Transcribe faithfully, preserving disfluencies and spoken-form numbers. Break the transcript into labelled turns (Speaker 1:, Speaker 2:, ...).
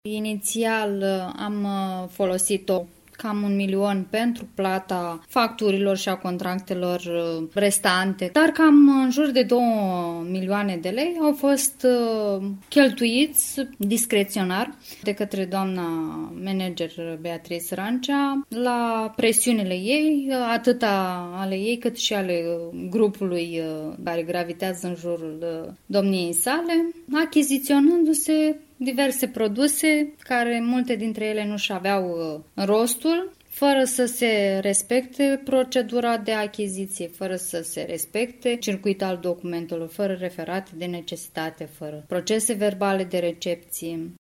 Speaker 1: Inițial am folosit-o cam un milion pentru plata facturilor și a contractelor restante, dar cam în jur de două milioane de lei au fost cheltuiți discreționar de către doamna manager Beatrice Rancea la presiunile ei, atât ale ei cât și ale grupului care gravitează în jurul domniei sale, achiziționându-se diverse produse care multe dintre ele nu și aveau rostul, fără să se respecte procedura de achiziție, fără să se respecte circuitul al documentelor, fără referate de necesitate, fără procese verbale de recepție.